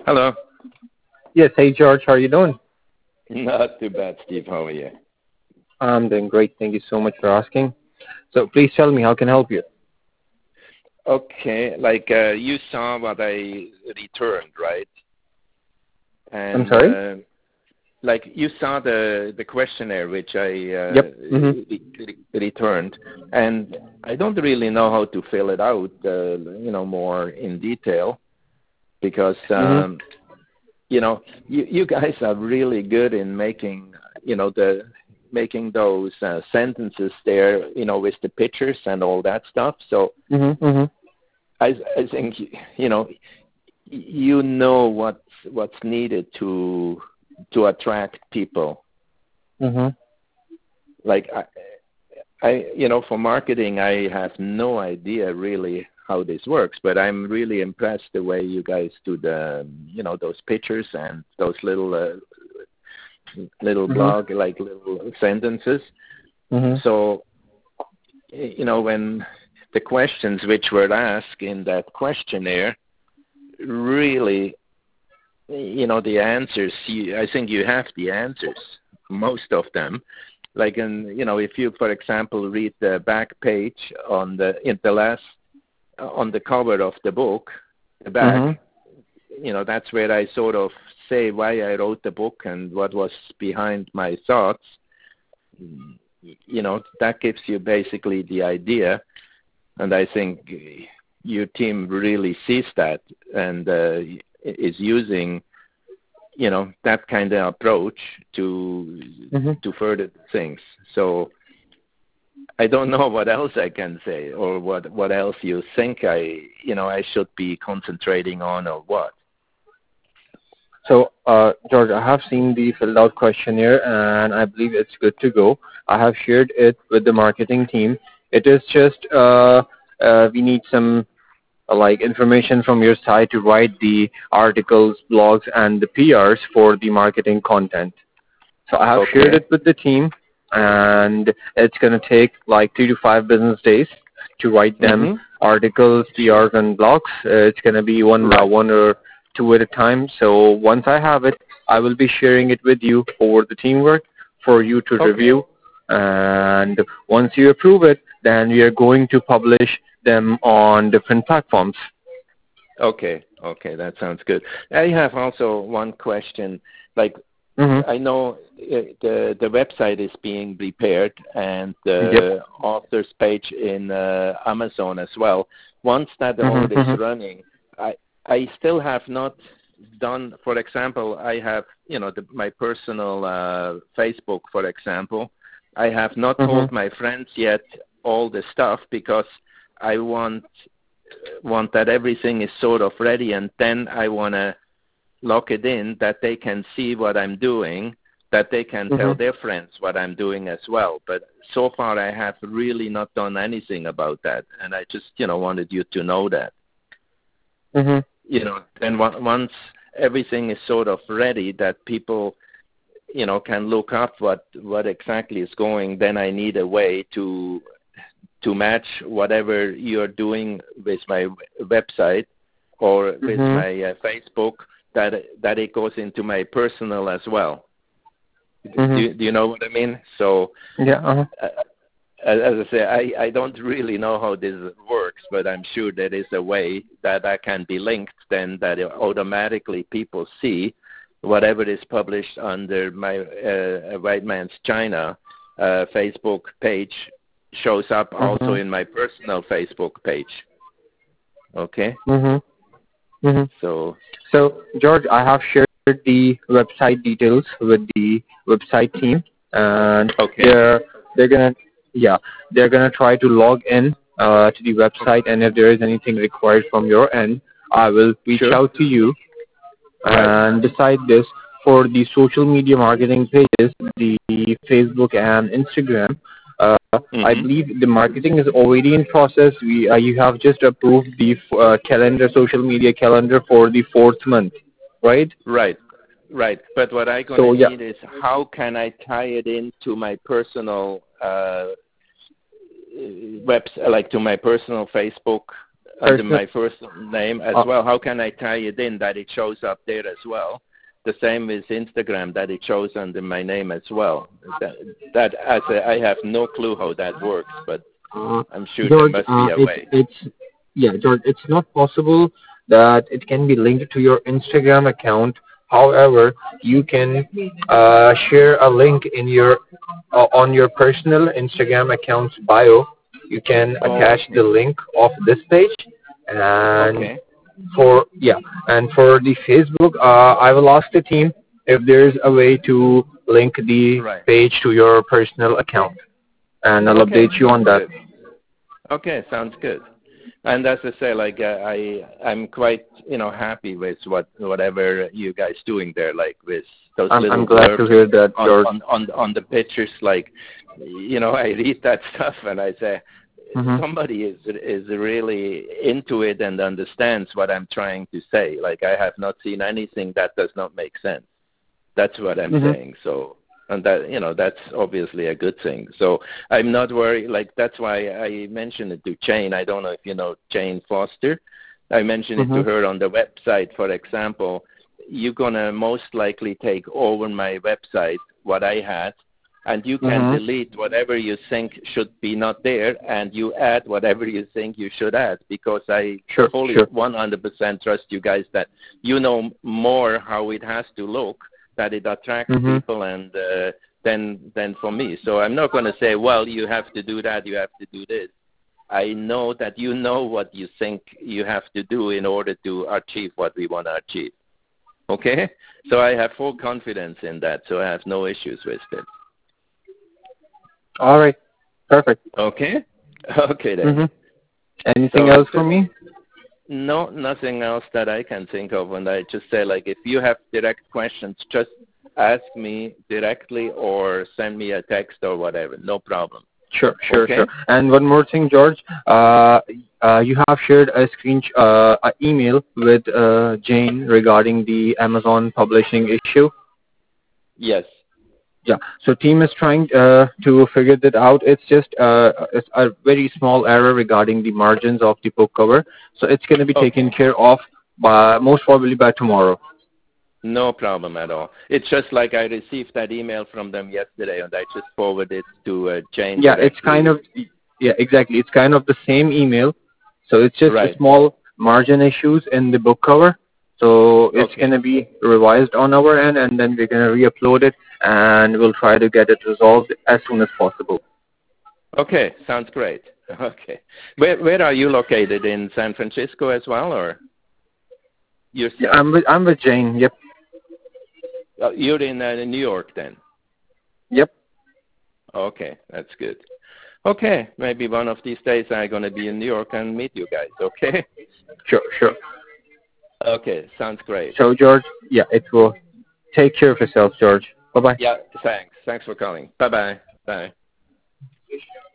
Hello. Yes. Hey, George. How are you doing? Not too bad, Steve. How are you? I'm doing great. Thank you so much for asking. So please tell me, how can I help you? Okay, you saw what I returned, right? I'm And sorry? you saw the questionnaire which I Yep. Mm-hmm. returned, and I don't really know how to fill it out, more in detail because Mm-hmm. you guys are really good in making making those sentences there, with the pictures and all that stuff. So Mm-hmm. Mm-hmm. I think you know what's needed to attract people. Mm-hmm. Like for marketing, I have no idea really how this works, but I'm really impressed the way you guys do the those pictures and those little blog, like little sentences. Mm-hmm. So when the questions which were asked in that questionnaire, really, the answers, I think you have the answers, most of them. If you, for example, read the back page on on the cover of the book, the back, that's where I sort of say why I wrote the book and what was behind my thoughts. That gives you basically the idea, and I think your team really sees that and is using that kind of approach to further things. So I don't know what else I can say, or what else you think I should be concentrating on, or what. So, George, I have seen the filled out questionnaire and I believe it's good to go. I have shared it with the marketing team. It is just we need some information from your side to write the articles, blogs, and the PRs for the marketing content. So I have shared it with the team, and it's going to take like 3 to 5 business days to write them articles, PRs, and blogs. It's going to be one by one or two at a time. So once I have it, I will be sharing it with you over the teamwork for you to review. And once you approve it, then we are going to publish them on different platforms. Okay, that sounds good. I have also one question. I know the website is being prepared and the author's page in Amazon as well. Once that all is running, I still have not done. For example, I have my personal Facebook, for example. I have not told my friends yet all the stuff because I want that everything is sort of ready, and then I want to lock it in that they can see what I'm doing, that they can tell their friends what I'm doing as well. But so far I have really not done anything about that, and I just wanted you to know that. Then once everything is sort of ready, that people can look up what exactly is going, then I need a way to match whatever you're doing with my website or with my Facebook, that it goes into my personal as well. Do you know what I mean? So as I say, I don't really know how this works, but I'm sure there is a way that can be linked, then that automatically people see whatever is published under my White Man's China Facebook page shows up also in my personal Facebook page. Okay? So, George, I have shared the website details with the website team, and they're gonna try to log in to the website, and if there is anything required from your end, I will reach out to you. And beside this, for the social media marketing pages, the Facebook and Instagram, I believe the marketing is already in process. You have just approved the social media calendar for the 4th month, right? Right. But what I'm going to need is, how can I tie it into my personal to my personal Facebook under my first name as well. How can I tie it in that it shows up there as well? The same with Instagram, that it shows under my name as well. I have no clue how that works, but I'm sure George, there must be a way. George, it's not possible that it can be linked to your Instagram account. However, you can share a link in your on your personal Instagram account's bio. You can attach the link of this page, and for the Facebook, I will ask the team if there's a way to link the page to your personal account, and I'll update you on that. Okay, sounds good. And as I say, like I'm quite happy with whatever you guys doing there, like with those little. I'm glad to hear that, George. On the pictures, like I read that stuff and I say, somebody is really into it and understands what I'm trying to say. Like I have not seen anything that does not make sense. That's what I'm saying. So. And that, that's obviously a good thing. So I'm not worried. Like, that's why I mentioned it to Jane. I don't know if you know Jane Foster. I mentioned it to her on the website, for example. You're going to most likely take over my website, what I had, and you can delete whatever you think should be not there, and you add whatever you think you should add, because I fully 100% trust you guys that you know more how it has to look, that it attracts people, and than for me. So I'm not going to say, well, you have to do that, you have to do this. I know that you know what you think you have to do in order to achieve what we want to achieve. Okay? So I have full confidence in that, so I have no issues with it. All right. Perfect. Okay? Okay, then. Anything else for me? No, nothing else that I can think of. And I just say, like, if you have direct questions, just ask me directly or send me a text or whatever. No problem. Sure. And one more thing, George. You have shared a an email with Jane regarding the Amazon publishing issue. Yes. Yeah. So team is trying to figure that out. It's just it's a very small error regarding the margins of the book cover. So it's going to be taken care of most probably by tomorrow. No problem at all. It's just like I received that email from them yesterday, and I just forwarded it to Jane. Yeah, it's kind of exactly. It's kind of the same email. So it's just a small margin issues in the book cover. So it's going to be revised on our end, and then we're going to re-upload it, and we'll try to get it resolved as soon as possible. Okay, sounds great. Okay. Where are you located, in San Francisco as well, or? Yeah, I'm with Jane, yep. You're in New York then? Yep. Okay, that's good. Okay, maybe one of these days I'm going to be in New York and meet you guys, okay? Sure. Okay, sounds great. So, George, yeah, it will. Take care of yourself, George. Bye-bye. Yeah, thanks. Thanks for calling. Bye-bye. Bye.